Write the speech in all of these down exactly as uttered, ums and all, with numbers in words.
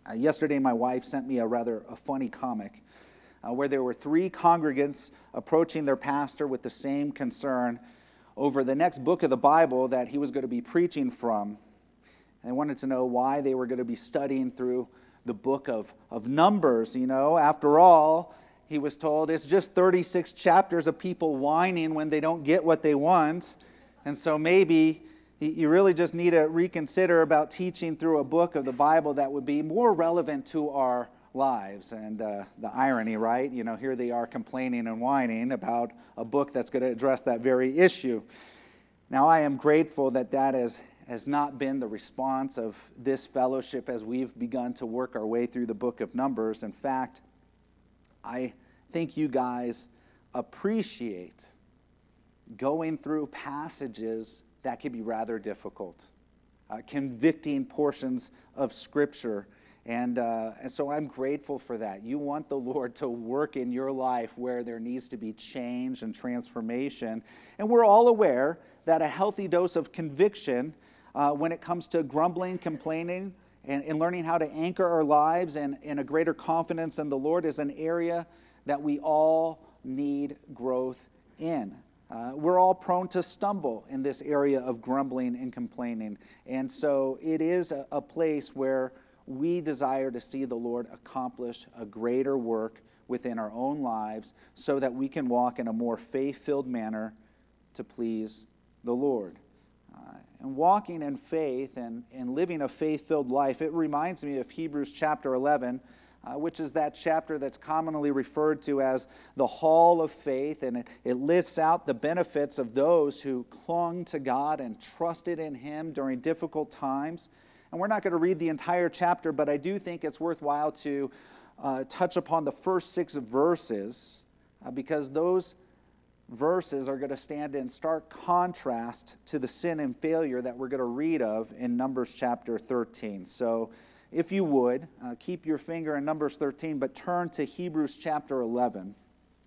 Uh, yesterday, my wife sent me a rather a funny comic uh, where there were three congregants approaching their pastor with the same concern over the next book of the Bible that he was going to be preaching from. And they wanted to know why they were going to be studying through the book of, of Numbers. You know, after all, he was told it's just thirty-six chapters of people whining when they don't get what they want. And so maybe you really just need to reconsider about teaching through a book of the Bible that would be more relevant to our lives. And uh, the irony, right? You know, here they are complaining and whining about a book that's going to address that very issue. Now, I am grateful that that is, has not been the response of this fellowship as we've begun to work our way through the book of Numbers. In fact, I think you guys appreciate going through passages that can be rather difficult, uh, convicting portions of Scripture. And, uh, and so I'm grateful for that. You want the Lord to work in your life where there needs to be change and transformation. And we're all aware that a healthy dose of conviction uh, when it comes to grumbling, complaining, and, and learning how to anchor our lives and in a greater confidence in the Lord is an area that we all need growth in. Uh, we're all prone to stumble in this area of grumbling and complaining. And so it is a, a place where we desire to see the Lord accomplish a greater work within our own lives so that we can walk in a more faith-filled manner to please the Lord. Uh, and walking in faith and, and living a faith-filled life, it reminds me of Hebrews chapter eleven, Uh, which is that chapter that's commonly referred to as the Hall of Faith, and it, it lists out the benefits of those who clung to God and trusted in Him during difficult times. And we're not going to read the entire chapter, but I do think it's worthwhile to uh, touch upon the first six verses, uh, because those verses are going to stand in stark contrast to the sin and failure that we're going to read of in Numbers chapter thirteen. So if you would, uh, keep your finger in Numbers thirteen, but turn to Hebrews chapter eleven.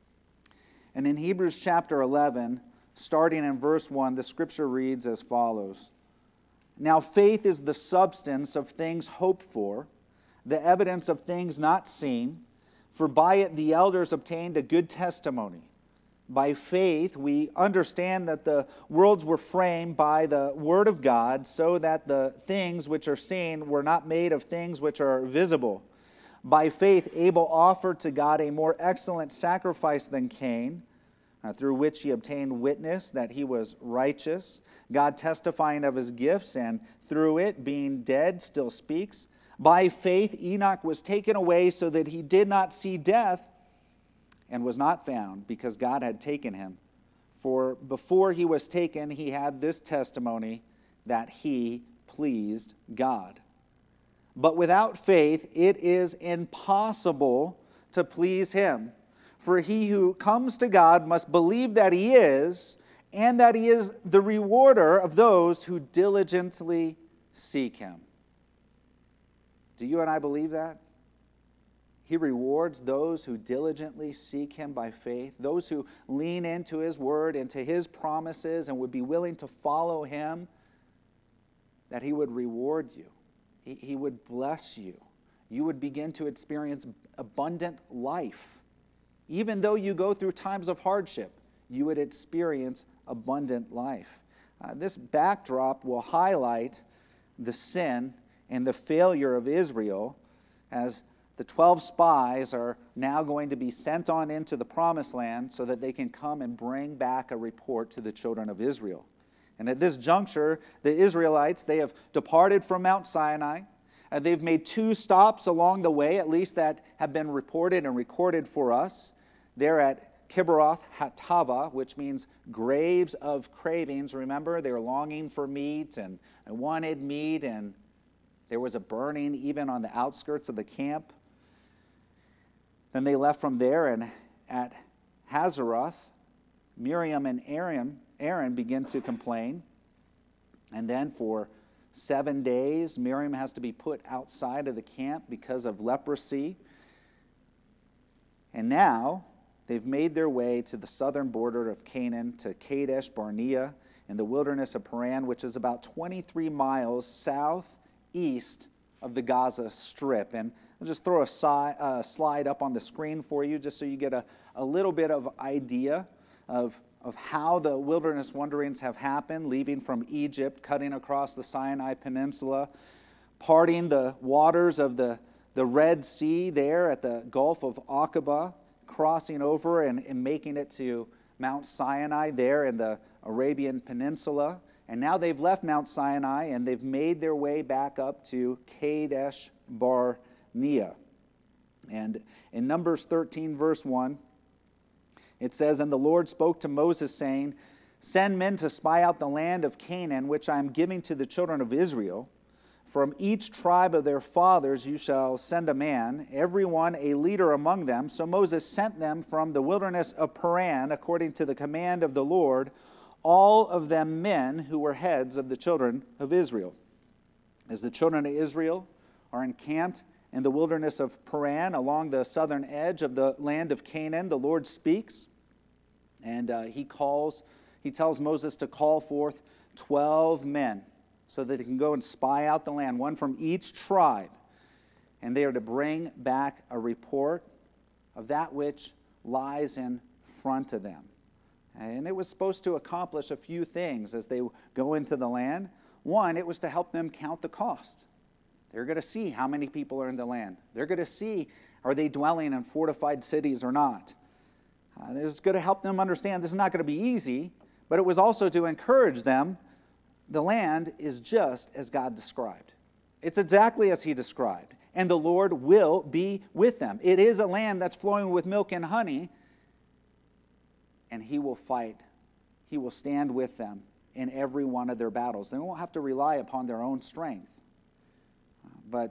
And in Hebrews chapter eleven, starting in verse one, the scripture reads as follows. Now faith is the substance of things hoped for, the evidence of things not seen, for by it the elders obtained a good testimony. By faith, we understand that the worlds were framed by the word of God, so that the things which are seen were not made of things which are visible. By faith, Abel offered to God a more excellent sacrifice than Cain, uh, through which he obtained witness that he was righteous, God testifying of his gifts, and through it, being dead, still speaks. By faith, Enoch was taken away so that he did not see death, and was not found, because God had taken him. For before he was taken, he had this testimony, that he pleased God. But without faith, it is impossible to please him. For he who comes to God must believe that he is, and that he is the rewarder of those who diligently seek him. Do you and I believe that? He rewards those who diligently seek him by faith, those who lean into his word, into his promises, and would be willing to follow him, that he would reward you. He, he would bless you. You would begin to experience abundant life. Even though you go through times of hardship, you would experience abundant life. Uh, this backdrop will highlight the sin and the failure of Israel as the twelve spies are now going to be sent on into the promised land so that they can come and bring back a report to the children of Israel. And at this juncture, the Israelites, they have departed from Mount Sinai. And they've made two stops along the way, at least that have been reported and recorded for us. They're at Kibroth Hattava, which means graves of cravings. Remember, they were longing for meat and, and wanted meat, and there was a burning even on the outskirts of the camp. Then they left from there, and at Hazeroth, Miriam and Aaron, Aaron begin to complain. And then for seven days, Miriam has to be put outside of the camp because of leprosy. And now they've made their way to the southern border of Canaan, to Kadesh Barnea, in the wilderness of Paran, which is about twenty-three miles southeast of the Gaza Strip. And I'll just throw a si- uh, slide up on the screen for you just so you get a, a little bit of idea of, of how the wilderness wanderings have happened, leaving from Egypt, cutting across the Sinai Peninsula, parting the waters of the, the Red Sea there at the Gulf of Aqaba, crossing over and, and making it to Mount Sinai there in the Arabian Peninsula. And now they've left Mount Sinai and they've made their way back up to Kadesh Barnea. And in Numbers thirteen, verse one, it says, "And the Lord spoke to Moses, saying, Send men to spy out the land of Canaan, which I am giving to the children of Israel. From each tribe of their fathers you shall send a man, every one a leader among them. So Moses sent them from the wilderness of Paran, according to the command of the Lord, all of them men who were heads of the children of Israel. As the children of Israel are encamped in the wilderness of Paran, along the southern edge of the land of Canaan, the Lord speaks, and uh, he calls, he tells Moses to call forth twelve men, so that he can go and spy out the land, one from each tribe. And they are to bring back a report of that which lies in front of them. And it was supposed to accomplish a few things as they go into the land. One, it was to help them count the cost. They're going to see how many people are in the land. They're going to see, are they dwelling in fortified cities or not? Uh, it was going to help them understand this is not going to be easy, but it was also to encourage them. The land is just as God described. It's exactly as he described. And the Lord will be with them. It is a land that's flowing with milk and honey. And he will fight. He will stand with them in every one of their battles. They won't have to rely upon their own strength. But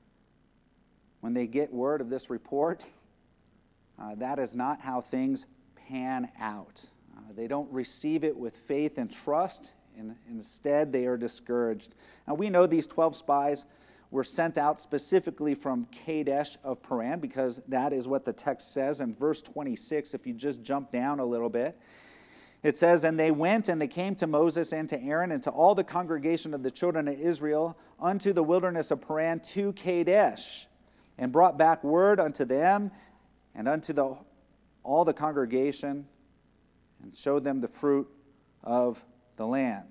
when they get word of this report, uh, that is not how things pan out. Uh, they don't receive it with faith and trust. And instead, they are discouraged. Now, we know these twelve spies were sent out specifically from Kadesh of Paran, because that is what the text says in verse twenty-six. If you just jump down a little bit, it says, "And they went and they came to Moses and to Aaron and to all the congregation of the children of Israel unto the wilderness of Paran to Kadesh, and brought back word unto them and unto the, all the congregation, and showed them the fruit of the land."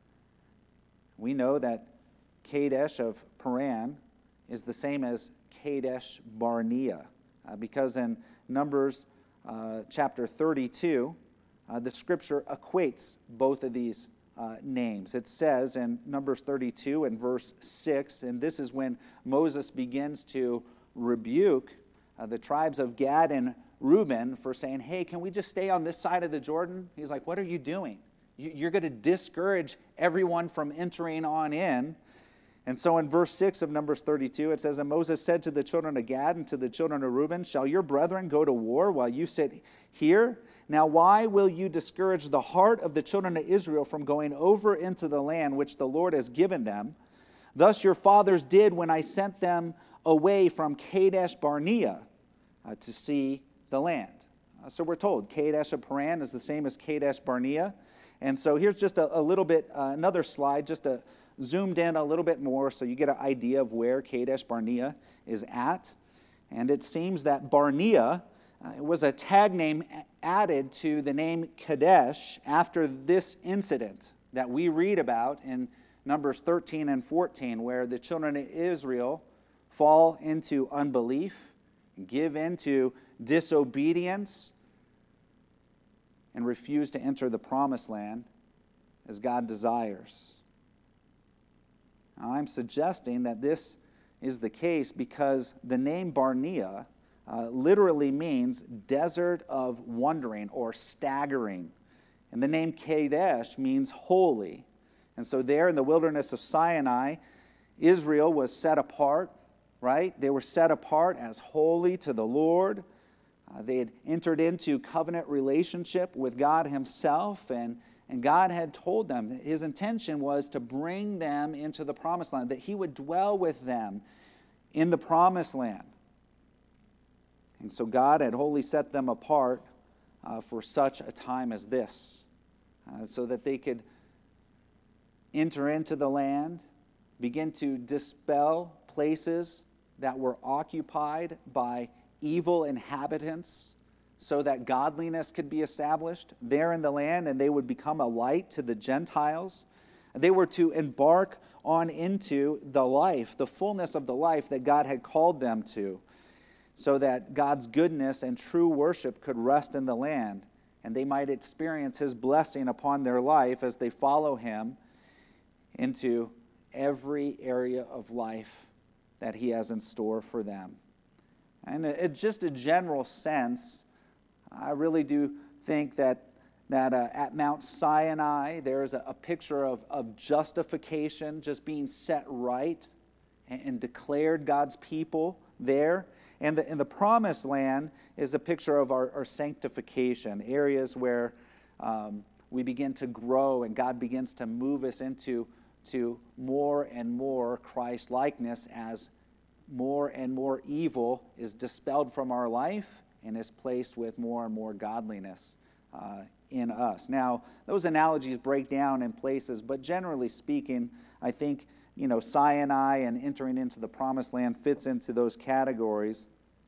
We know that Kadesh of Paran is the same as Kadesh Barnea, uh, because in Numbers uh, chapter thirty-two, uh, the scripture equates both of these uh, names. It says in Numbers thirty-two and verse six, and this is when Moses begins to rebuke uh, the tribes of Gad and Reuben for saying, hey, can we just stay on this side of the Jordan? He's like, what are you doing? You're going to discourage everyone from entering on in. And so in verse six of Numbers thirty-two, it says, "And Moses said to the children of Gad and to the children of Reuben, Shall your brethren go to war while you sit here? Now why will you discourage the heart of the children of Israel from going over into the land which the Lord has given them? Thus your fathers did when I sent them away from Kadesh Barnea uh, to see the land." Uh, so we're told Kadesh of Paran is the same as Kadesh Barnea. And so here's just a, a little bit, uh, another slide, just a, zoomed in a little bit more so you get an idea of where Kadesh Barnea is at. And it seems that Barnea uh, was a tag name added to the name Kadesh after this incident that we read about in Numbers thirteen and fourteen, where the children of Israel fall into unbelief, give into disobedience, and refuse to enter the promised land as God desires. Now, I'm suggesting that this is the case because the name Barnea uh, literally means desert of wandering or staggering. And the name Kadesh means holy. And so there in the wilderness of Sinai, Israel was set apart, right? They were set apart as holy to the Lord. Uh, they had entered into covenant relationship with God himself, and, and God had told them that his intention was to bring them into the promised land, that he would dwell with them in the promised land. And so God had wholly set them apart uh, for such a time as this, uh, so that they could enter into the land, begin to dispel places that were occupied by evil inhabitants so that godliness could be established there in the land, and they would become a light to the Gentiles. They were to embark on into the life, the fullness of the life that God had called them to, so that God's goodness and true worship could rest in the land, and they might experience his blessing upon their life as they follow him into every area of life that he has in store for them. And it's just a general sense, I really do think that that uh, at Mount Sinai, there's a, a picture of, of justification, just being set right and, and declared God's people there. And the, and the Promised Land is a picture of our, our sanctification, areas where um, we begin to grow and God begins to move us into to more and more Christ-likeness as more and more evil is dispelled from our life and is placed with more and more godliness uh, in us. Now, those analogies break down in places, but generally speaking, I think, you know, Sinai and entering into the Promised Land fits into those categories.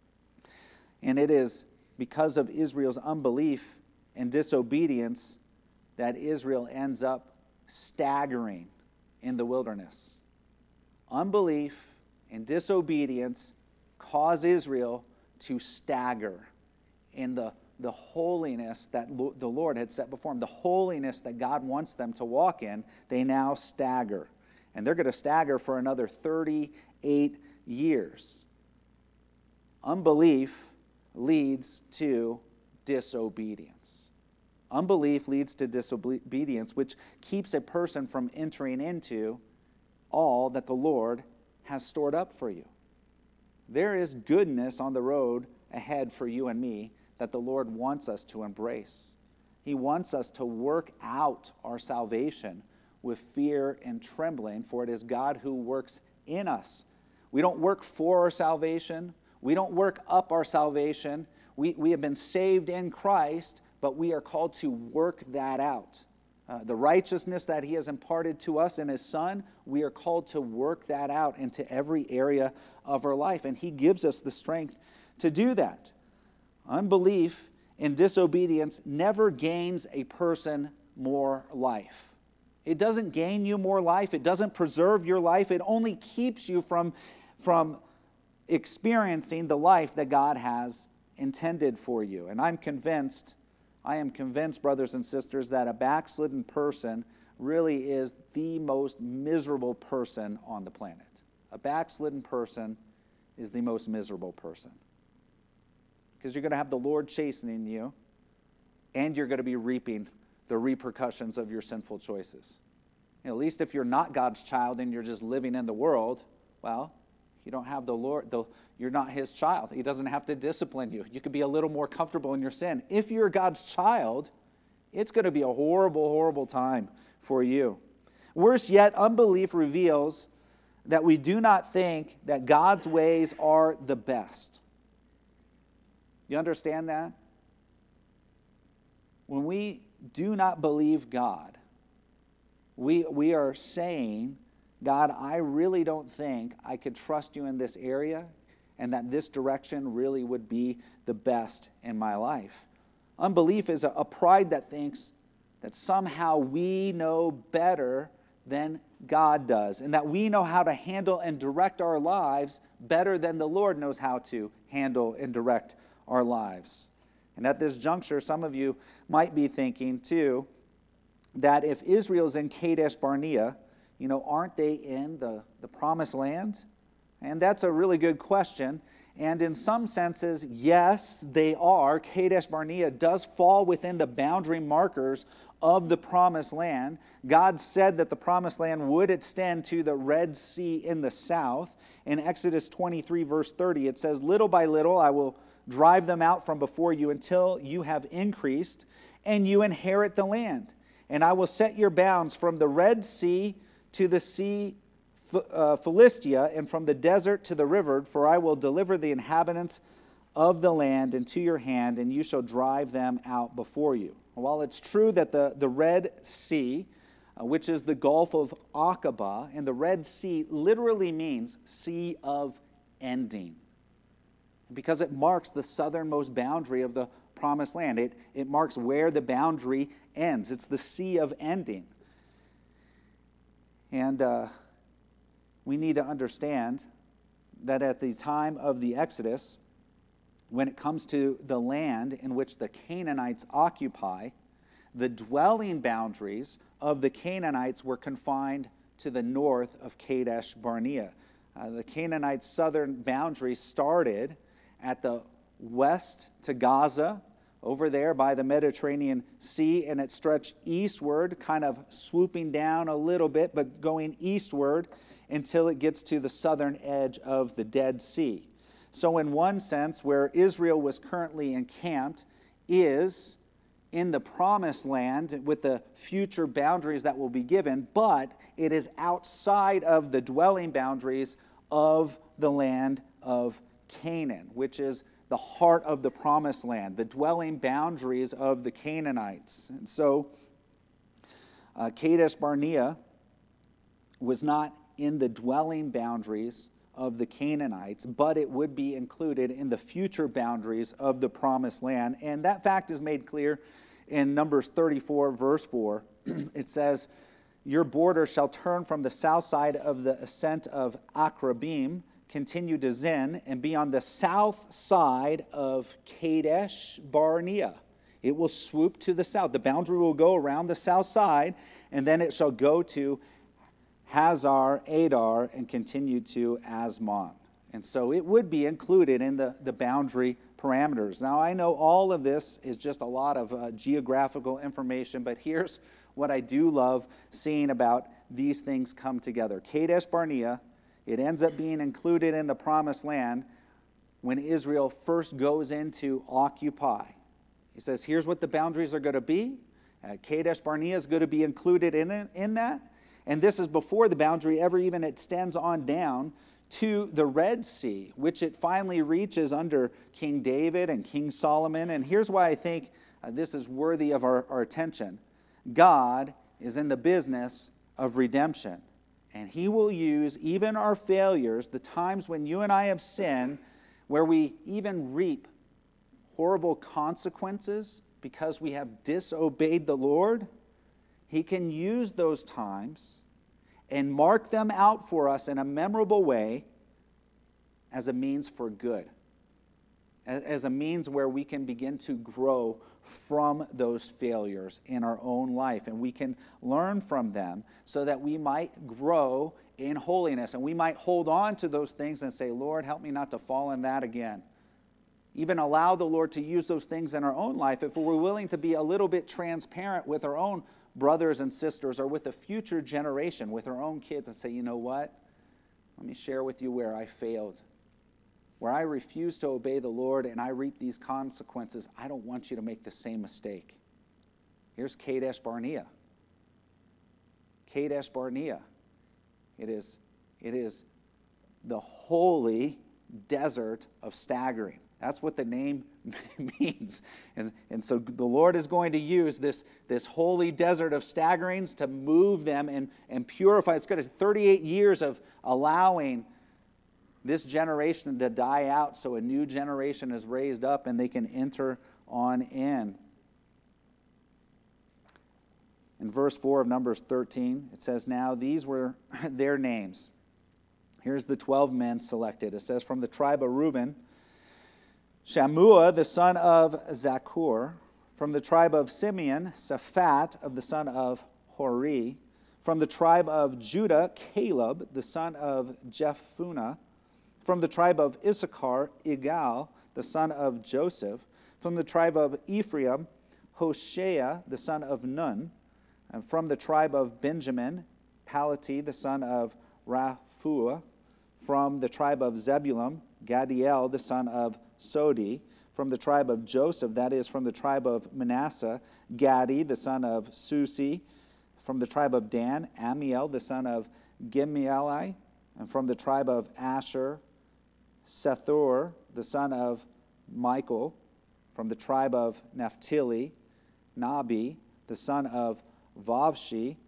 And it is because of Israel's unbelief and disobedience that Israel ends up staggering in the wilderness. Unbelief and disobedience cause Israel to stagger in the, the holiness that lo- the Lord had set before them, the holiness that God wants them to walk in. They now stagger. And they're going to stagger for another thirty-eight years. Unbelief leads to disobedience. Unbelief leads to disobedience, which keeps a person from entering into all that the Lord has stored up for you. There is goodness on the road ahead for you and me that the Lord wants us to embrace. He wants us to work out our salvation with fear and trembling, for it is God who works in us. We don't work for our salvation. We don't work up our salvation. We, we have been saved in Christ, but we are called to work that out. Uh, the righteousness that he has imparted to us in his Son, we are called to work that out into every area of our life. And he gives us the strength to do that. Unbelief and disobedience never gains a person more life. It doesn't gain you more life. It doesn't preserve your life. It only keeps you from, from experiencing the life that God has intended for you. And I'm convinced I am convinced, brothers and sisters, that a backslidden person really is the most miserable person on the planet. A backslidden person is the most miserable person. Because you're going to have the Lord chastening you, and you're going to be reaping the repercussions of your sinful choices. You know, at least if you're not God's child and you're just living in the world, well, you don't have the Lord, the, you're not his child. He doesn't have to discipline you. You could be a little more comfortable in your sin. If you're God's child, it's going to be a horrible, horrible time for you. Worse yet, unbelief reveals that we do not think that God's ways are the best. You understand that? When we do not believe God, we, we are saying, God, I really don't think I could trust you in this area and that this direction really would be the best in my life. Unbelief is a, a pride that thinks that somehow we know better than God does and that we know how to handle and direct our lives better than the Lord knows how to handle and direct our lives. And at this juncture, some of you might be thinking too that if Israel's in Kadesh Barnea, you know, aren't they in the, the Promised Land? And that's a really good question. And in some senses, yes, they are. Kadesh Barnea does fall within the boundary markers of the Promised Land. God said that the Promised Land would extend to the Red Sea in the south. In Exodus twenty-three, verse thirty, it says, "Little by little I will drive them out from before you until you have increased, and you inherit the land. And I will set your bounds from the Red Sea to the sea uh, Philistia, and from the desert to the river, for I will deliver the inhabitants of the land into your hand, and you shall drive them out before you." While it's true that the, the Red Sea uh, which is the Gulf of Aqaba, and the Red Sea literally means sea of ending, because it marks the southernmost boundary of the Promised Land. It, it marks where the boundary ends. It's the sea of ending. And uh, we need to understand that at the time of the Exodus, when it comes to the land in which the Canaanites occupy, the dwelling boundaries of the Canaanites were confined to the north of Kadesh Barnea. Uh, the Canaanites' southern boundary started at the west to Gaza, over there by the Mediterranean Sea, and it stretched eastward, kind of swooping down a little bit, but going eastward until it gets to the southern edge of the Dead Sea. So in one sense, where Israel was currently encamped is in the Promised Land with the future boundaries that will be given, but it is outside of the dwelling boundaries of the land of Canaan, which is the heart of the Promised Land, the dwelling boundaries of the Canaanites. And so uh, Kadesh Barnea was not in the dwelling boundaries of the Canaanites, but it would be included in the future boundaries of the Promised Land. And that fact is made clear in Numbers thirty-four, verse four. It says, "Your border shall turn from the south side of the ascent of Akrabim, continue to Zin, and be on the south side of Kadesh Barnea." It will swoop to the south. The boundary will go around the south side, and then it shall go to Hazar Adar and continue to Asmon. And so it would be included in the, the boundary parameters. Now, I know all of this is just a lot of uh, geographical information, but here's what I do love seeing about these things come together. Kadesh Barnea, it ends up being included in the Promised Land when Israel first goes into occupy. He says, here's what the boundaries are going to be. Uh, Kadesh Barnea is going to be included in, it, in that. And this is before the boundary ever even extends on down to the Red Sea, which it finally reaches under King David and King Solomon. And here's why I think uh, this is worthy of our, our attention. God is in the business of redemption. And he will use even our failures, the times when you and I have sinned, where we even reap horrible consequences because we have disobeyed the Lord. He can use those times and mark them out for us in a memorable way as a means for good, as a means where we can begin to grow from those failures in our own life, and we can learn from them so that we might grow in holiness, and we might hold on to those things and say, Lord, help me not to fall in that again. Even allow the Lord to use those things in our own life if we're willing to be a little bit transparent with our own brothers and sisters or with the future generation, with our own kids, and say, you know what? Let me share with you where I failed, where I refused to obey the Lord and I reap these consequences. I don't want you to make the same mistake. Here's Kadesh Barnea. Kadesh Barnea. It is, it is the holy desert of staggering. That's what the name means. And, and so the Lord is going to use this, this holy desert of staggerings to move them and, and purify. It's going to thirty-eight years of allowing this generation to die out so a new generation is raised up and they can enter on in. In verse four of Numbers thirteen, it says, now these were their names. Here's the twelve men selected. It says, from the tribe of Reuben, Shammua, the son of Zakur. From the tribe of Simeon, Saphat, of the son of Hori. From the tribe of Judah, Caleb, the son of Jephunneh. From the tribe of Issachar, Igal, the son of Joseph. From the tribe of Ephraim, Hoshea, the son of Nun. And from the tribe of Benjamin, Palati, the son of Raphuah. From the tribe of Zebulun, Gadiel, the son of Sodi. From the tribe of Joseph, that is, from the tribe of Manasseh, Gadi, the son of Susi. From the tribe of Dan, Amiel, the son of Gemieli. And from the tribe of Asher, Sethur, the son of Michael. From the tribe of Naphtali, Nabi, the son of Vabshi.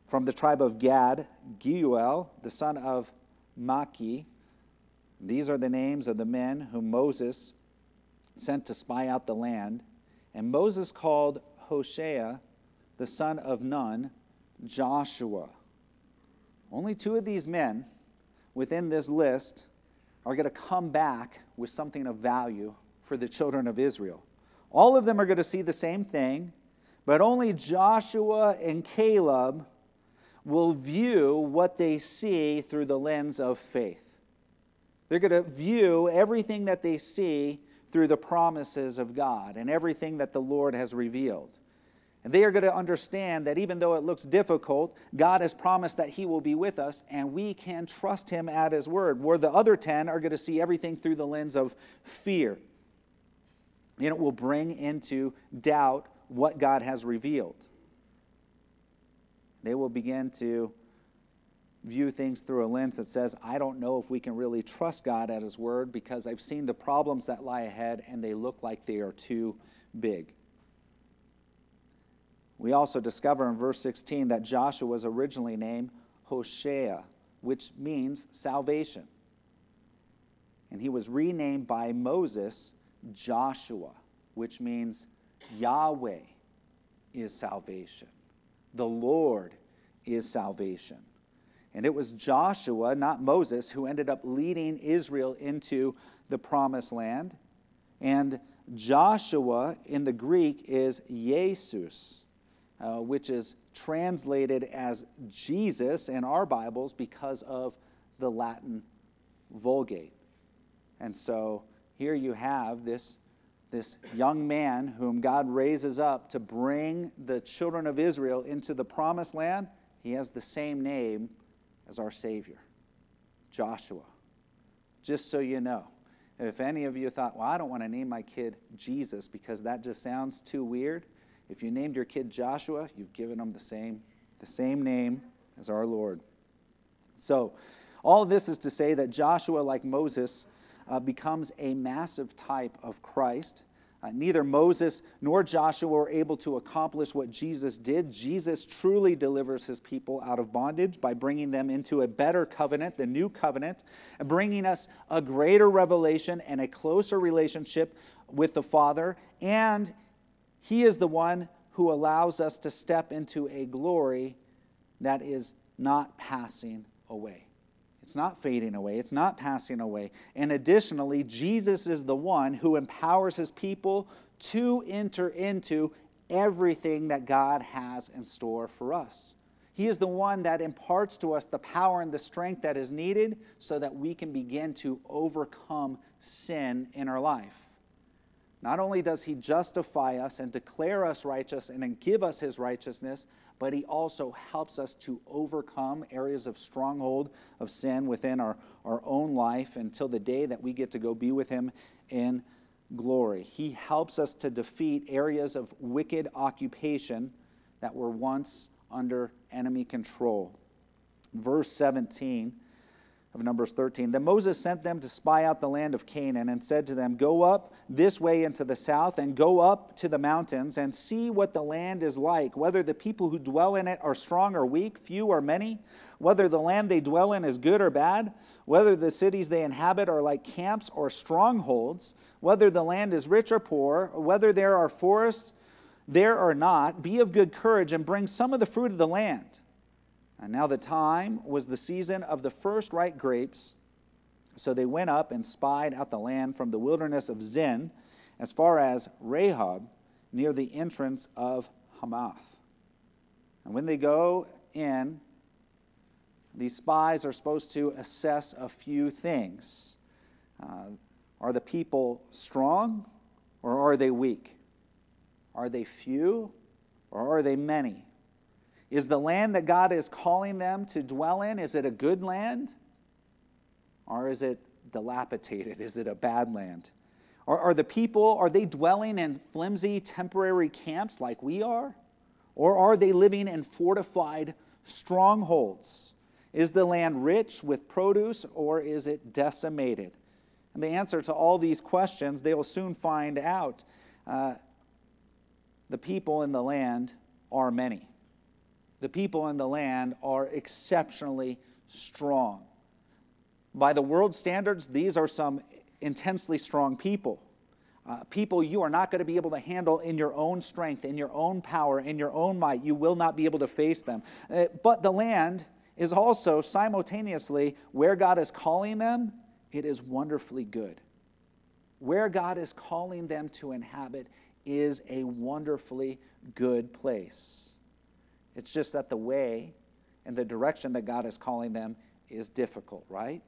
From the tribe of Gad, Geuel, the son of Maki. These are the names of the men whom Moses sent to spy out the land. And Moses called Hoshea, the son of Nun, Joshua. Only two of these men within this list are going to come back with something of value for the children of Israel. All of them are going to see the same thing, but only Joshua and Caleb will view what they see through the lens of faith. They're going to view everything that they see through the promises of God and everything that the Lord has revealed. And they are going to understand that even though it looks difficult, God has promised that He will be with us, and we can trust Him at His word. Where the other ten are going to see everything through the lens of fear. And it will bring into doubt what God has revealed. They will begin to view things through a lens that says, I don't know if we can really trust God at His word because I've seen the problems that lie ahead and they look like they are too big. We also discover in verse sixteen that Joshua was originally named Hoshea, which means salvation. And he was renamed by Moses Joshua, which means Yahweh is salvation. The Lord is salvation. And it was Joshua, not Moses, who ended up leading Israel into the promised land. And Joshua in the Greek is Jesus, uh, which is translated as Jesus in our Bibles because of the Latin Vulgate. And so here you have this, this young man whom God raises up to bring the children of Israel into the promised land. He has the same name as our Savior, Joshua. Just so you know, if any of you thought, well, I don't want to name my kid Jesus because that just sounds too weird. If you named your kid Joshua, you've given him the same, the same name as our Lord. So all this is to say that Joshua, like Moses, uh, becomes a massive type of Christ. Uh, neither Moses nor Joshua were able to accomplish what Jesus did. Jesus truly delivers his people out of bondage by bringing them into a better covenant, the new covenant, and bringing us a greater revelation and a closer relationship with the Father. And He is the one who allows us to step into a glory that is not passing away. It's not fading away. It's not passing away. And additionally, Jesus is the one who empowers His people to enter into everything that God has in store for us. He is the one that imparts to us the power and the strength that is needed so that we can begin to overcome sin in our life. Not only does He justify us and declare us righteous and then give us His righteousness, but He also helps us to overcome areas of stronghold of sin within our, our own life until the day that we get to go be with Him in glory. He helps us to defeat areas of wicked occupation that were once under enemy control. Verse seventeen of Numbers thirteen. Then Moses sent them to spy out the land of Canaan and said to them, go up this way into the south and go up to the mountains and see what the land is like, whether the people who dwell in it are strong or weak, few or many, whether the land they dwell in is good or bad, whether the cities they inhabit are like camps or strongholds, whether the land is rich or poor, whether there are forests there or not. Be of good courage and bring some of the fruit of the land. And now the time was the season of the first ripe grapes. So they went up and spied out the land from the wilderness of Zin as far as Rehob, near the entrance of Hamath. And when they go in, these spies are supposed to assess a few things. Uh, are the people strong or are they weak? Are they few or are they many? Is the land that God is calling them to dwell in, is it a good land? Or is it dilapidated? Is it a bad land? Or are the people, are they dwelling in flimsy temporary camps like we are? Or are they living in fortified strongholds? Is the land rich with produce or is it decimated? And the answer to all these questions, they will soon find out. Uh, the people in the land are many. The people in the land are exceptionally strong. By the world standards, these are some intensely strong people. Uh, people you are not going to be able to handle in your own strength, in your own power, in your own might. You will not be able to face them. Uh, but the land is also simultaneously where God is calling them, it is wonderfully good. Where God is calling them to inhabit is a wonderfully good place. It's just that the way and the direction that God is calling them is difficult, right?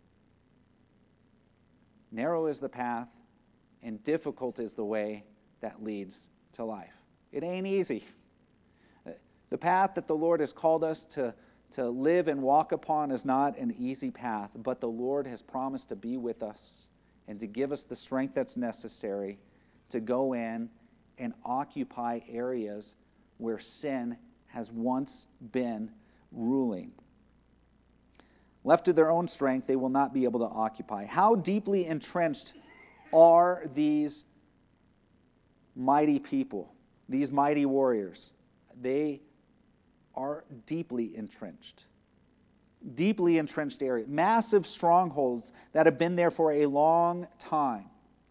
Narrow is the path, and difficult is the way that leads to life. It ain't easy. The path that the Lord has called us to, to live and walk upon is not an easy path, but the Lord has promised to be with us and to give us the strength that's necessary to go in and occupy areas where sin has once been ruling. Left to their own strength, they will not be able to occupy. How deeply entrenched are these mighty people, these mighty warriors? They are deeply entrenched. Deeply entrenched areas. Massive strongholds that have been there for a long time.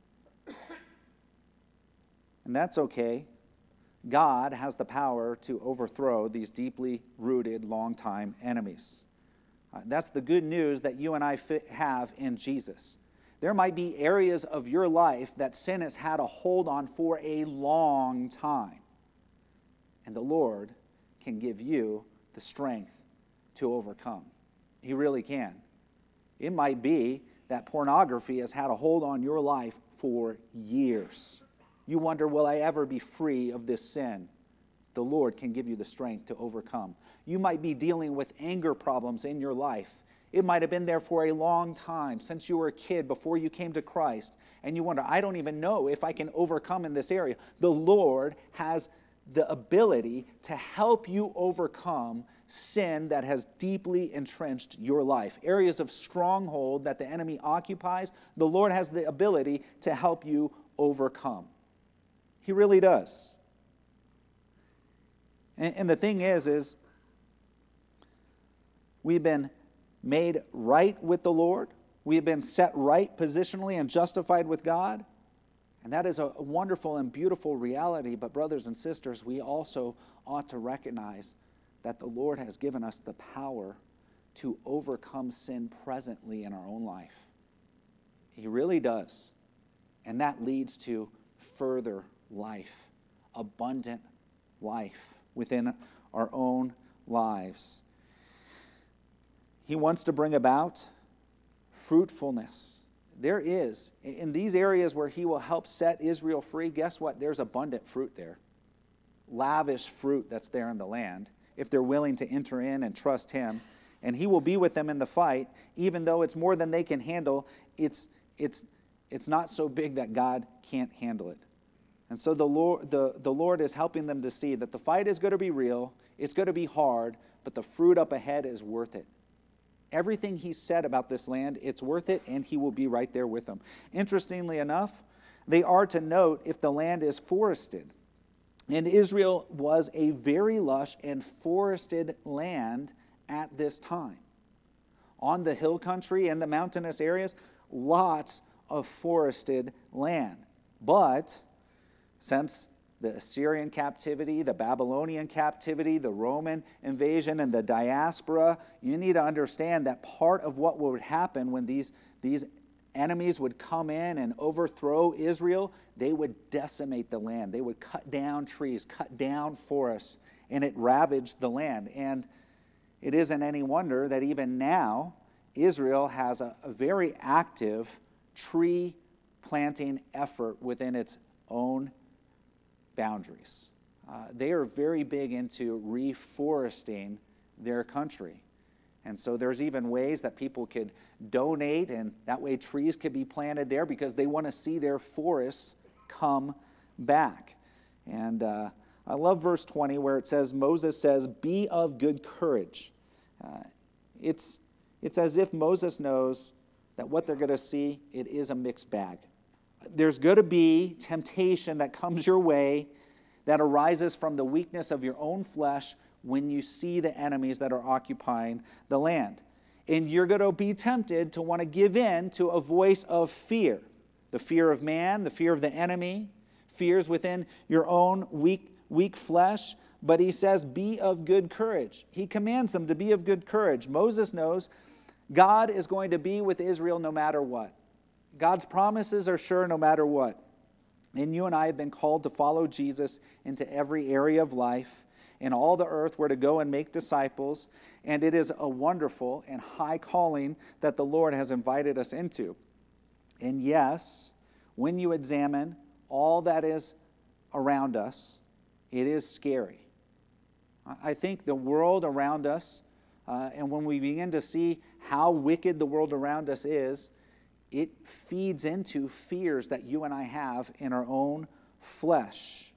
And that's okay. God has the power to overthrow these deeply rooted, long-time enemies. Uh, that's the good news that you and I fit, have in Jesus. There might be areas of your life that sin has had a hold on for a long time. And the Lord can give you the strength to overcome. He really can. It might be that pornography has had a hold on your life for years. You wonder, will I ever be free of this sin? The Lord can give you the strength to overcome. You might be dealing with anger problems in your life. It might have been there for a long time, since you were a kid, before you came to Christ. And you wonder, I don't even know if I can overcome in this area. The Lord has the ability to help you overcome sin that has deeply entrenched your life. Areas of stronghold that the enemy occupies, the Lord has the ability to help you overcome. He really does. And, and the thing is, is we've been made right with the Lord. We have been set right positionally and justified with God. And that is a wonderful and beautiful reality. But brothers and sisters, we also ought to recognize that the Lord has given us the power to overcome sin presently in our own life. He really does. And that leads to further life, abundant life within our own lives. He wants to bring about fruitfulness. There is, in these areas where he will help set Israel free, guess what? There's abundant fruit there. Lavish fruit that's there in the land, if they're willing to enter in and trust him. And he will be with them in the fight, even though it's more than they can handle. It's, it's, it's not so big that God can't handle it. And so the Lord, the, the Lord is helping them to see that the fight is going to be real, it's going to be hard, but the fruit up ahead is worth it. Everything he said about this land, it's worth it, and he will be right there with them. Interestingly enough, they are to note if the land is forested. And Israel was a very lush and forested land at this time. On the hill country and the mountainous areas, lots of forested land. But since the Assyrian captivity, the Babylonian captivity, the Roman invasion, and the diaspora, you need to understand that part of what would happen when these, these enemies would come in and overthrow Israel, they would decimate the land. They would cut down trees, cut down forests, and it ravaged the land. And it isn't any wonder that even now, Israel has a, a very active tree planting effort within its own boundaries. Uh, they are very big into reforesting their country. And so there's even ways that people could donate, and that way trees could be planted there because they want to see their forests come back. And uh, I love verse twenty where it says, Moses says, be of good courage. Uh, it's, it's as if Moses knows that what they're going to see, it is a mixed bag. There's going to be temptation that comes your way that arises from the weakness of your own flesh when you see the enemies that are occupying the land. And you're going to be tempted to want to give in to a voice of fear. The fear of man, the fear of the enemy, fears within your own weak, weak flesh. But he says, be of good courage. He commands them to be of good courage. Moses knows God is going to be with Israel no matter what. God's promises are sure no matter what. And you and I have been called to follow Jesus into every area of life. In all the earth, we're to go and make disciples. And it is a wonderful and high calling that the Lord has invited us into. And yes, when you examine all that is around us, it is scary. I think the world around us, uh, and when we begin to see how wicked the world around us is, it feeds into fears that you and I have in our own flesh.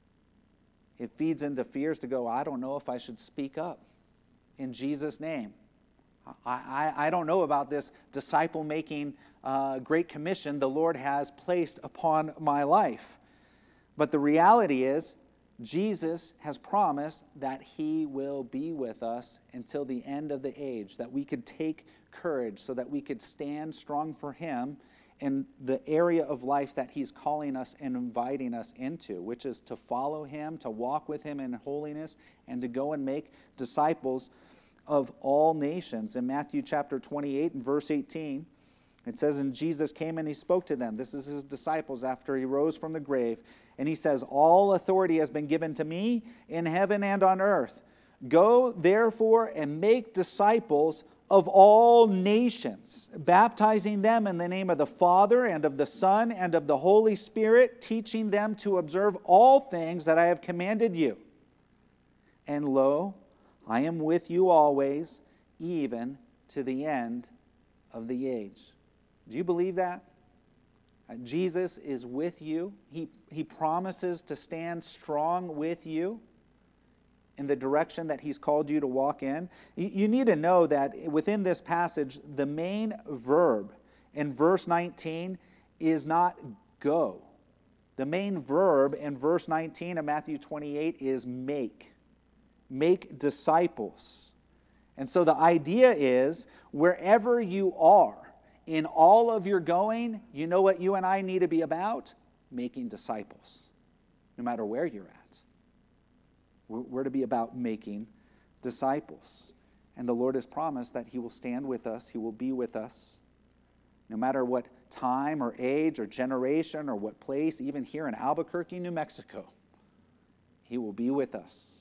It feeds into fears to go, I don't know if I should speak up in Jesus' name. I, I, I don't know about this disciple-making uh, great commission the Lord has placed upon my life. But the reality is, Jesus has promised that he will be with us until the end of the age, that we could take courage so that we could stand strong for him in the area of life that he's calling us and inviting us into, which is to follow him, to walk with him in holiness, and to go and make disciples of all nations. In Matthew chapter twenty-eight and verse eighteen, it says, and Jesus came and he spoke to them. This is his disciples after he rose from the grave. And he says, all authority has been given to me in heaven and on earth. Go, therefore, and make disciples of all nations, baptizing them in the name of the Father and of the Son and of the Holy Spirit, teaching them to observe all things that I have commanded you. And lo, I am with you always, even to the end of the age. Do you believe that? Uh, Jesus is with you. He, he promises to stand strong with you in the direction that he's called you to walk in. You, you need to know that within this passage, the main verb in verse nineteen is not go. The main verb in verse nineteen of Matthew twenty-eight is make. Make disciples. And so the idea is, wherever you are, in all of your going, you know what you and I need to be about? Making disciples, no matter where you're at. We're to be about making disciples. And the Lord has promised that he will stand with us, he will be with us, no matter what time or age or generation or what place, even here in Albuquerque, New Mexico, he will be with us.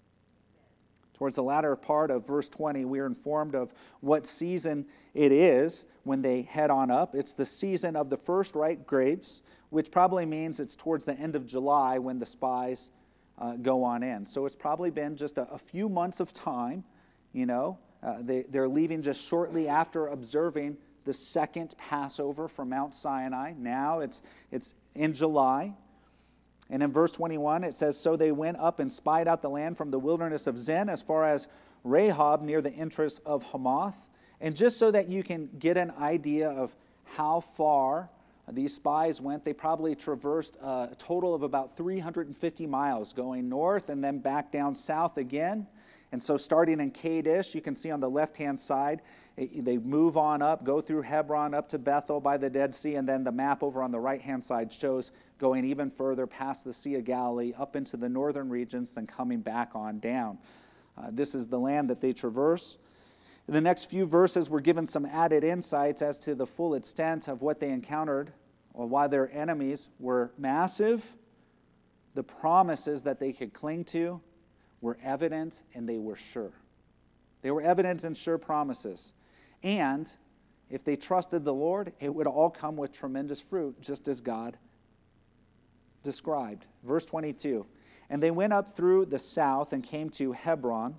Towards the latter part of verse twenty, we are informed of what season it is when they head on up. It's the season of the first ripe grapes, which probably means it's towards the end of July when the spies uh, go on in. So it's probably been just a, a few months of time, you know. Uh, they, they're leaving just shortly after observing the second Passover from Mount Sinai. Now it's it's in July. And in verse twenty-one, it says, so they went up and spied out the land from the wilderness of Zin as far as Rehob near the entrance of Hamath. And just so that you can get an idea of how far these spies went, they probably traversed a total of about three hundred fifty miles, going north and then back down south again. And so starting in Kadesh, you can see on the left-hand side, they move on up, go through Hebron, up to Bethel by the Dead Sea, and then the map over on the right-hand side shows going even further past the Sea of Galilee, up into the northern regions, then coming back on down. Uh, this is the land that they traverse. In the next few verses, we're given some added insights as to the full extent of what they encountered, or why their enemies were massive. The promises that they could cling to were evident and they were sure. They were evident and sure promises. And if they trusted the Lord, it would all come with tremendous fruit, just as God described. Verse twenty-two, and they went up through the south and came to Hebron,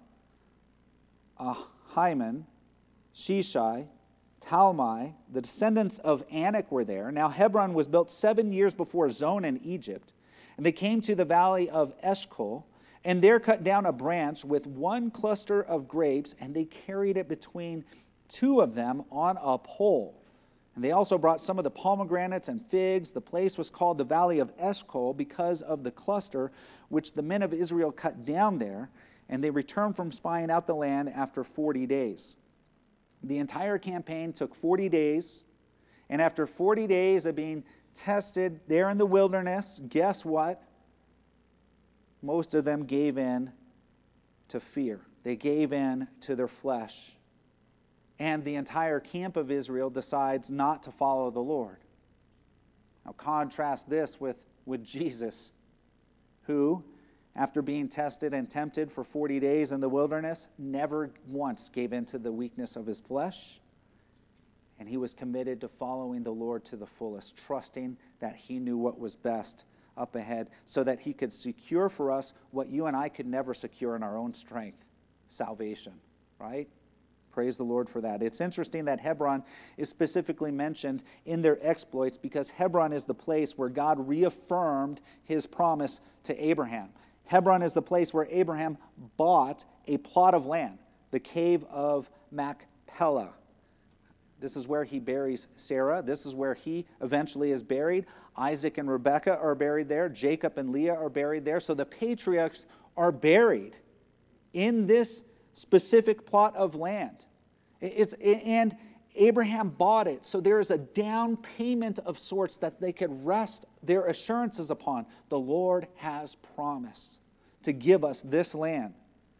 Ahiman, Sheshai, Talmai. The descendants of Anak were there. Now Hebron was built seven years before Zoan in Egypt. And they came to the valley of Eshcol, and there cut down a branch with one cluster of grapes, and they carried it between two of them on a pole. And they also brought some of the pomegranates and figs. The place was called the Valley of Eshcol because of the cluster which the men of Israel cut down there. and they returned from spying out the land after forty days. The entire campaign took forty days, and after forty days of being tested there in the wilderness, guess what? Most of them gave in to fear. They gave in to their flesh. And the entire camp of Israel decides not to follow the Lord. Now contrast this with, with Jesus, who, after being tested and tempted for forty days in the wilderness, never once gave in to the weakness of his flesh. And he was committed to following the Lord to the fullest, trusting that he knew what was best up ahead, so that he could secure for us what you and I could never secure in our own strength, salvation, right? Praise the Lord for that. It's interesting that Hebron is specifically mentioned in their exploits because Hebron is the place where God reaffirmed his promise to Abraham. Hebron is the place where Abraham bought a plot of land, the cave of Machpelah. This is where he buries Sarah. This is where he eventually is buried. Isaac and Rebekah are buried there. Jacob and Leah are buried there. So the patriarchs are buried in this specific plot of land. It's, and Abraham bought it. So there is a down payment of sorts that they could rest their assurances upon. The Lord has promised to give us this land.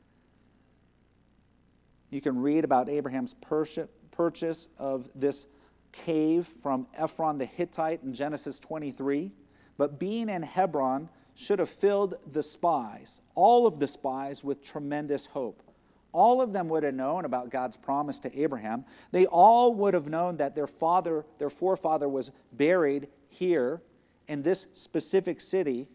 You can read about Abraham's purchase of this cave from Ephron the Hittite in Genesis twenty-three. But being in Hebron should have filled the spies, all of the spies, with tremendous hope. All of them would have known about God's promise to Abraham. They all would have known that their father, their forefather, was buried here in this specific city.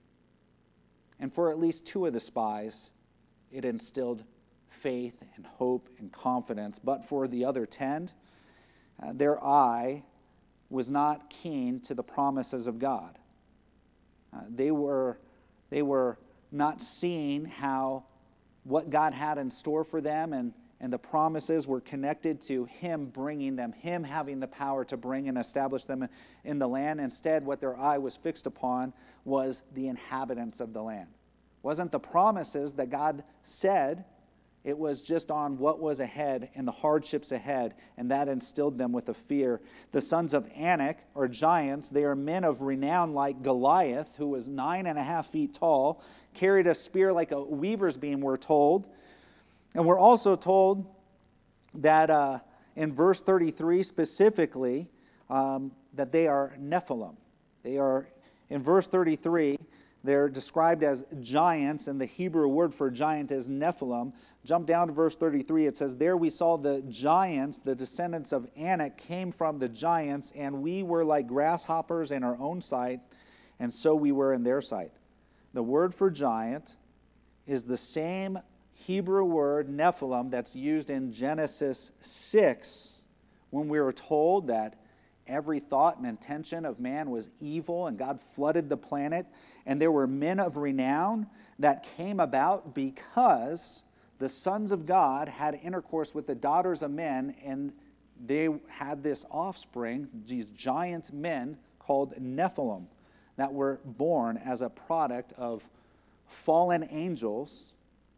And for at least two of the spies, it instilled faith and hope and confidence. But for the other ten, uh, their eye was not keen to the promises of God. Uh, they were, they were not seeing how what God had in store for them, and, and the promises were connected to him bringing them, him having the power to bring and establish them in the land. Instead, what their eye was fixed upon was the inhabitants of the land. It wasn't the promises that God said. It was just on what was ahead and the hardships ahead, and that instilled them with a fear. The sons of Anak are giants. They are men of renown like Goliath, who was nine and a half feet tall, carried a spear like a weaver's beam, we're told. And we're also told that uh, in verse thirty-three specifically, um, that they are Nephilim. They are, in verse thirty-three, they're described as giants, and the Hebrew word for giant is Nephilim. Jump down to verse thirty-three. It says, "There we saw the giants, the descendants of Anak, came from the giants, and we were like grasshoppers in our own sight, and so we were in their sight." The word for giant is the same Hebrew word, Nephilim, that's used in Genesis six, when we were told that every thought and intention of man was evil, and God flooded the planet, and there were men of renown that came about because the sons of God had intercourse with the daughters of men, and they had this offspring, these giant men called Nephilim, that were born as a product of fallen angels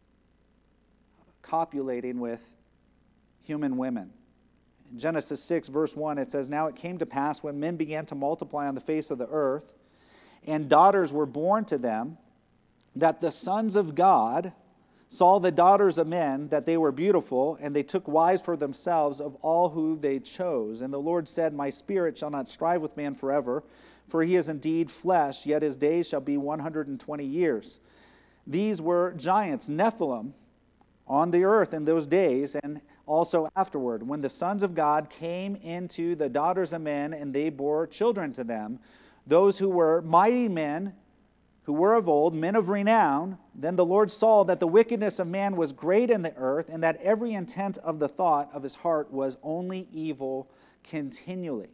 copulating with human women. In Genesis six, verse one, it says, "Now it came to pass when men began to multiply on the face of the earth, and daughters were born to them, that the sons of God saw the daughters of men, that they were beautiful, and they took wives for themselves of all who they chose. And the Lord said, My spirit shall not strive with man forever, for he is indeed flesh, yet his days shall be one hundred twenty years. These were giants, Nephilim, on the earth in those days, and also afterward, when the sons of God came into the daughters of men, and they bore children to them, those who were mighty men, who were of old, men of renown. Then the Lord saw that the wickedness of man was great in the earth, and that every intent of the thought of his heart was only evil continually."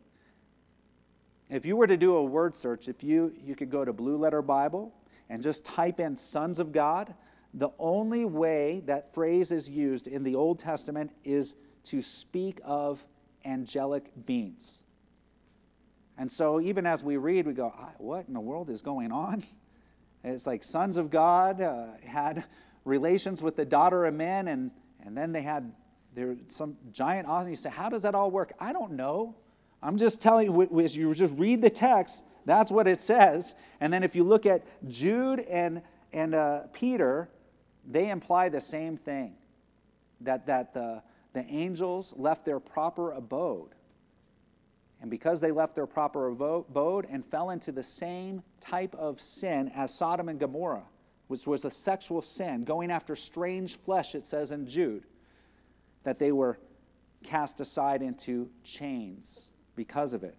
If you were to do a word search, if you, you could go to Blue Letter Bible and just type in sons of God, the only way that phrase is used in the Old Testament is to speak of angelic beings. And so even as we read, we go, what in the world is going on? And it's like sons of God uh, had relations with the daughter of men, and, and then they had there some giant ox. You say, how does that all work? I don't know. I'm just telling you, as you just read the text, that's what it says. And then if you look at Jude and, and uh, Peter, they imply the same thing, that, that the, the angels left their proper abode. And because they left their proper abode and fell into the same type of sin as Sodom and Gomorrah, which was a sexual sin, going after strange flesh, it says in Jude, that they were cast aside into chains because of it.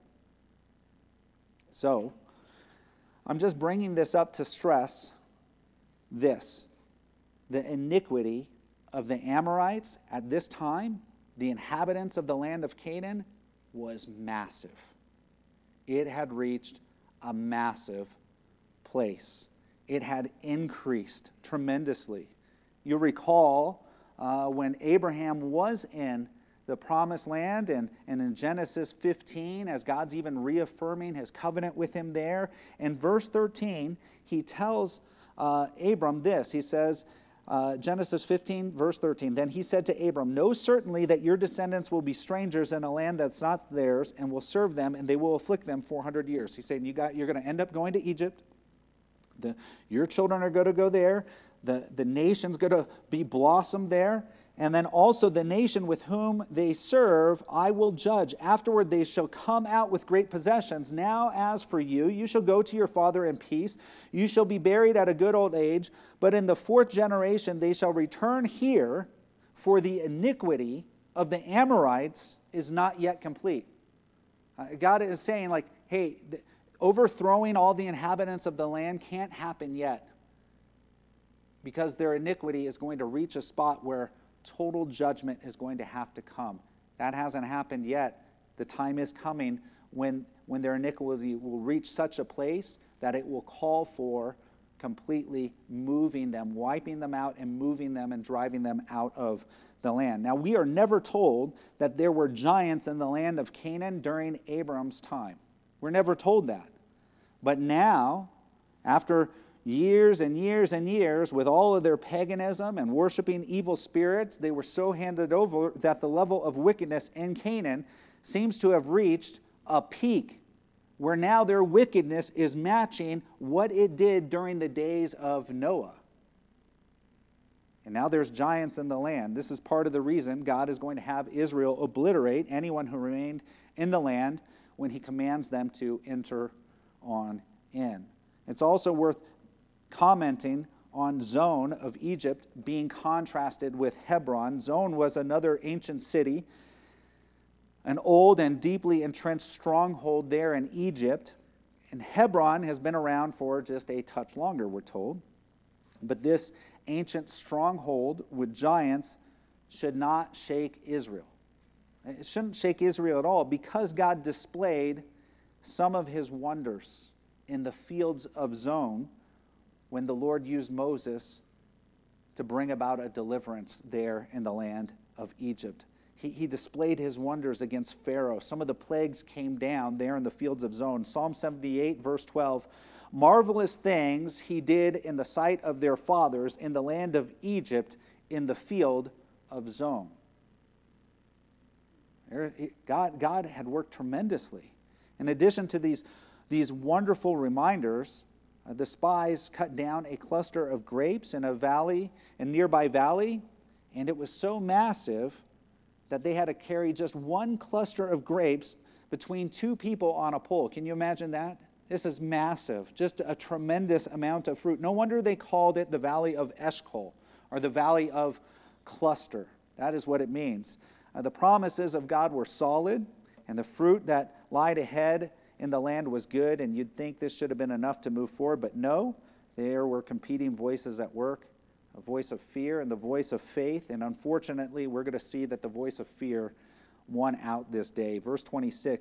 So, I'm just bringing this up to stress this. The iniquity of the Amorites at this time, the inhabitants of the land of Canaan, was massive. It had reached a massive place. It had increased tremendously. You recall uh, when Abraham was in the promised land, and, and in Genesis fifteen, as God's even reaffirming his covenant with him there, in verse thirteen, he tells uh, Abram this. He says, Uh, Genesis fifteen, verse thirteen, then he said to Abram, know certainly that your descendants will be strangers in a land that's not theirs, and will serve them, and they will afflict them four hundred years. He's saying you got, you're going to end up going to Egypt. The, your children are going to go there. The, the nation's going to be blossomed there. And then also the nation with whom they serve, I will judge. Afterward they shall come out with great possessions. Now as for you, you shall go to your father in peace. You shall be buried at a good old age. But in the fourth generation they shall return here, for the iniquity of the Amorites is not yet complete. Uh, God is saying, like, hey, the, overthrowing all the inhabitants of the land can't happen yet, because their iniquity is going to reach a spot where total judgment is going to have to come. That hasn't happened yet. The time is coming when, when their iniquity will reach such a place that it will call for completely moving them, wiping them out and moving them and driving them out of the land. Now, we are never told that there were giants in the land of Canaan during Abram's time. We're never told that. But now, after years and years and years, with all of their paganism and worshiping evil spirits, they were so handed over that the level of wickedness in Canaan seems to have reached a peak, where now their wickedness is matching what it did during the days of Noah. And now there's giants in the land. This is part of the reason God is going to have Israel obliterate anyone who remained in the land when he commands them to enter on in. It's also worth commenting on Zoan of Egypt being contrasted with Hebron. Zoan was another ancient city, an old and deeply entrenched stronghold there in Egypt. And Hebron has been around for just a touch longer, we're told. But this ancient stronghold with giants should not shake Israel. It shouldn't shake Israel at all, because God displayed some of his wonders in the fields of Zoan when the Lord used Moses to bring about a deliverance there in the land of Egypt. He, he displayed his wonders against Pharaoh. Some of the plagues came down there in the fields of Zoan. Psalm seventy-eight, verse twelve, marvelous things he did in the sight of their fathers in the land of Egypt, in the field of Zoan. God, God had worked tremendously. In addition to these, these wonderful reminders, Uh, the spies cut down a cluster of grapes in a valley, a nearby valley, and it was so massive that they had to carry just one cluster of grapes between two people on a pole. Can you imagine that? This is massive, just a tremendous amount of fruit. No wonder they called it the Valley of Eshcol, or the Valley of Cluster. That is what it means. Uh, the promises of God were solid, and the fruit that lied ahead in the land was good, and you'd think this should have been enough to move forward, but no, there were competing voices at work, a voice of fear and the voice of faith, and unfortunately, we're going to see that the voice of fear won out this day. Verse twenty-six,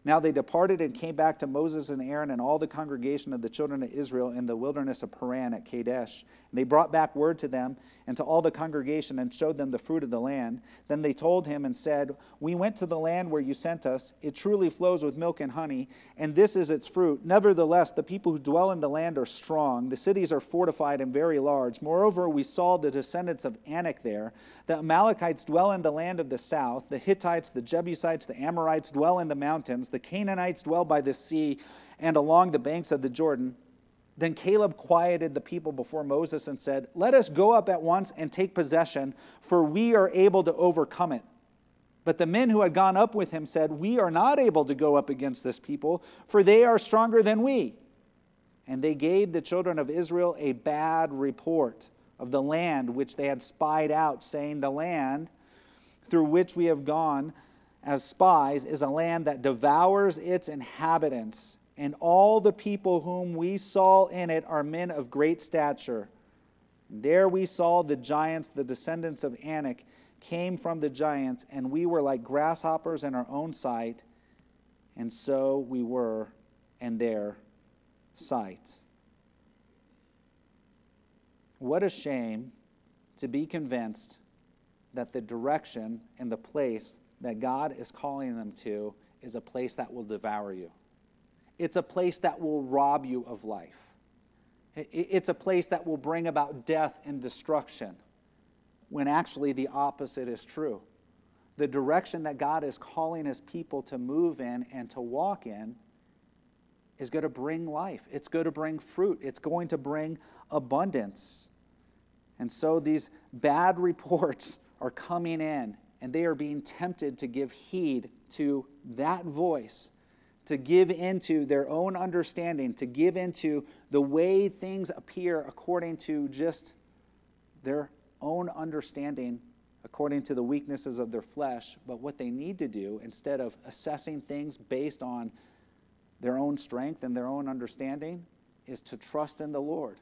Now they departed and came back to Moses and Aaron and all the congregation of the children of Israel in the wilderness of Paran at Kadesh. And they brought back word to them and to all the congregation and showed them the fruit of the land. Then they told him and said, "We went to the land where you sent us. It truly flows with milk and honey, and this is its fruit. Nevertheless, the people who dwell in the land are strong. The cities are fortified and very large. Moreover, we saw the descendants of Anak there. The Amalekites dwell in the land of the south. The Hittites, the Jebusites, the Amorites dwell in the mountains. The Canaanites dwell by the sea and along the banks of the Jordan." Then Caleb quieted the people before Moses and said, "Let us go up at once and take possession, for we are able to overcome it." But the men who had gone up with him said, "We are not able to go up against this people, for they are stronger than we." And they gave the children of Israel a bad report of the land which they had spied out, saying, "The land through which we have gone as spies is a land that devours its inhabitants, and all the people whom we saw in it are men of great stature. And there we saw the giants, the descendants of Anak, came from the giants, and we were like grasshoppers in our own sight, and so we were in their sight." What a shame to be convinced that the direction and the place that God is calling them to is a place that will devour you. It's a place that will rob you of life. It's a place that will bring about death and destruction, when actually the opposite is true. The direction that God is calling his people to move in and to walk in is going to bring life. It's going to bring fruit. It's going to bring abundance. And so these bad reports are coming in, and they are being tempted to give heed to that voice, to give into their own understanding, to give into the way things appear according to just their own understanding, according to the weaknesses of their flesh. But what they need to do, instead of assessing things based on their own strength and their own understanding, is to trust in the Lord,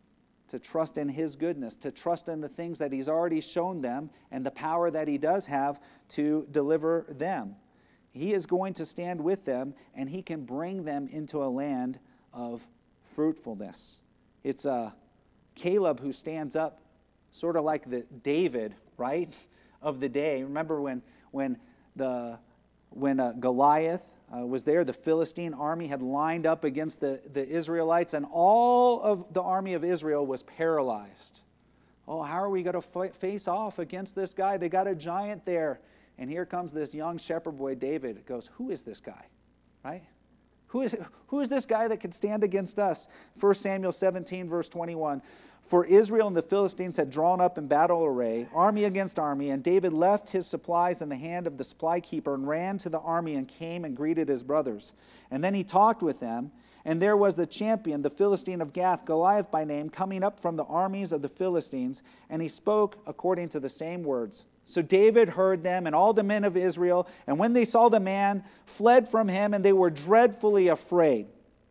to trust in his goodness, to trust in the things that he's already shown them and the power that he does have to deliver them. He is going to stand with them, and he can bring them into a land of fruitfulness. It's uh, Caleb who stands up, sort of like the David, right, of the day. Remember when when the when uh, Goliath uh, was there, the Philistine army had lined up against the, the Israelites, and all of the army of Israel was paralyzed. Oh, how are we going to fight, face off against this guy? They got a giant there. And here comes this young shepherd boy, David. It goes, who is this guy, right? Who is, who is this guy that could stand against us? First Samuel seventeen, verse twenty-one. For Israel and the Philistines had drawn up in battle array, army against army, and David left his supplies in the hand of the supply keeper and ran to the army and came and greeted his brothers. And then he talked with them, and there was the champion, the Philistine of Gath, Goliath by name, coming up from the armies of the Philistines, and he spoke according to the same words. So David heard them and all the men of Israel, and when they saw the man, fled from him, and they were dreadfully afraid.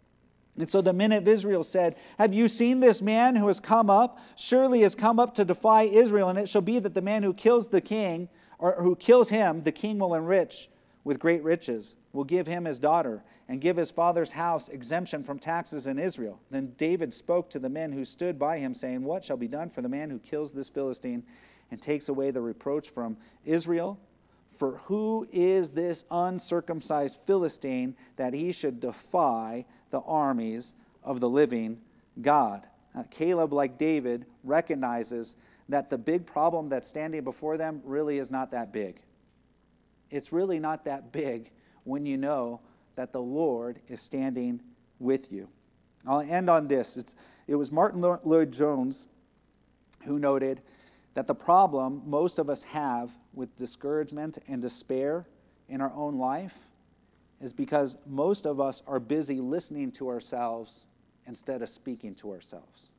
And so the men of Israel said, "Have you seen this man who has come up? Surely he has come up to defy Israel, and it shall be that the man who kills the king, or who kills him, the king will enrich with great riches, will give him his daughter, and give his father's house exemption from taxes in Israel." Then David spoke to the men who stood by him, saying, "What shall be done for the man who kills this Philistine and takes away the reproach from Israel? For who is this uncircumcised Philistine that he should defy the armies of the living God?" Uh, Caleb, like David, recognizes that the big problem that's standing before them really is not that big. It's really not that big when you know that the Lord is standing with you. I'll end on this. It's, it was Martin Lloyd-Jones who noted that the problem most of us have with discouragement and despair in our own life is because most of us are busy listening to ourselves instead of speaking to ourselves.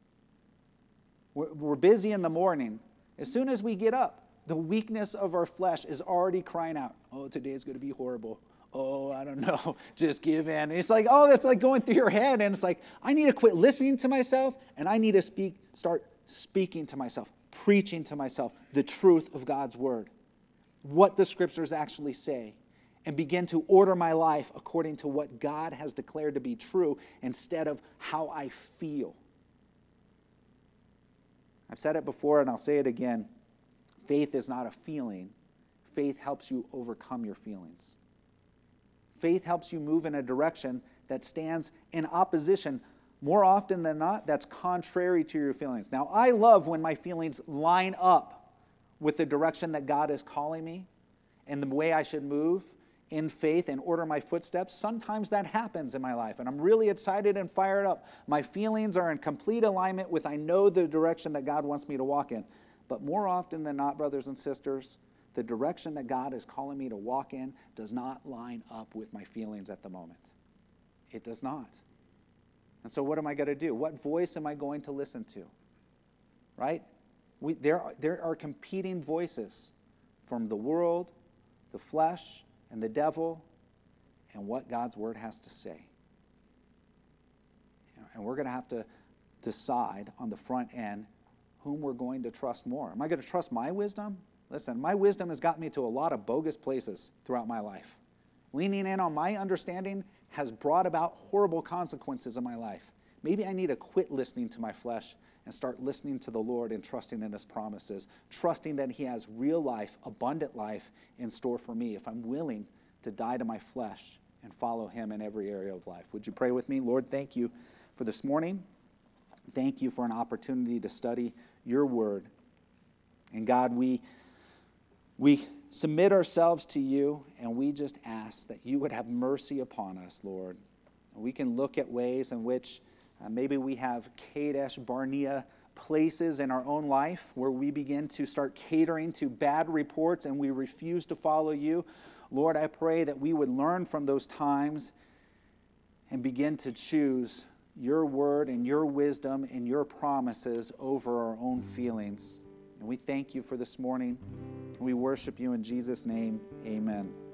We're, we're busy in the morning. As soon as we get up, the weakness of our flesh is already crying out, "Oh, today's going to be horrible. Oh, I don't know. Just give in." And it's like, oh, that's like going through your head. And it's like, I need to quit listening to myself, and I need to speak, start speaking to myself, preaching to myself the truth of God's word, what the scriptures actually say. and begin to order my life according to what God has declared to be true instead of how I feel. I've said it before and I'll say it again. Faith is not a feeling. Faith helps you overcome your feelings. Faith helps you move in a direction that stands in opposition. More often than not, that's contrary to your feelings. Now, I love when my feelings line up with the direction that God is calling me and the way I should move in faith and order my footsteps. Sometimes that happens in my life, and I'm really excited and fired up. My feelings are in complete alignment with, I know the direction that God wants me to walk in. But more often than not, brothers and sisters, the direction that God is calling me to walk in does not line up with my feelings at the moment. It does not. And so what am I going to do? What voice am I going to listen to? Right? We, there, are, there are competing voices from the world, the flesh, and the devil, and what God's word has to say. And we're going to have to decide on the front end whom we're going to trust more. Am I going to trust my wisdom? Listen, my wisdom has got me to a lot of bogus places throughout my life. Leaning in on my understanding has brought about horrible consequences in my life. Maybe I need to quit listening to my flesh and start listening to the Lord and trusting in his promises, trusting that he has real life, abundant life in store for me if I'm willing to die to my flesh and follow him in every area of life. Would you pray with me? Lord, thank you for this morning. Thank you for an opportunity to study your word. And God, we, we submit ourselves to you, and we just ask that you would have mercy upon us, Lord. We can look at ways in which uh, maybe we have Kadesh Barnea places in our own life where we begin to start catering to bad reports and we refuse to follow you. Lord, I pray that we would learn from those times and begin to choose your word and your wisdom and your promises over our own feelings. And we thank you for this morning. We worship you in Jesus' name. Amen.